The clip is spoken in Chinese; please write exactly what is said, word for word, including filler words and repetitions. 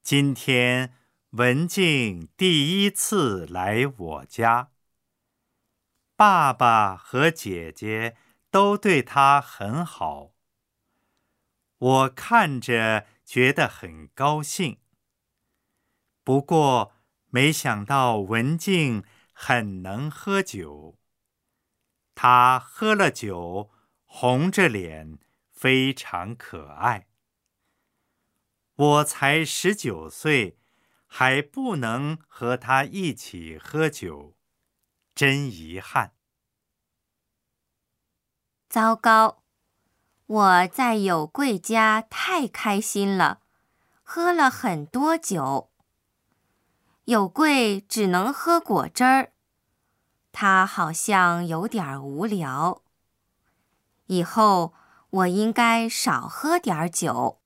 今天文静第一次来我家，爸爸和姐姐都对她很好，我看着觉得很高兴。不过没想到文静很能喝酒，她喝了酒，红着脸，非常可爱。我才十九岁，还不能和她一起喝酒，真遗憾。 糟糕，我在有贵家太开心了，喝了很多酒。有贵只能喝果汁儿，他好像有点无聊。以后我应该少喝点酒。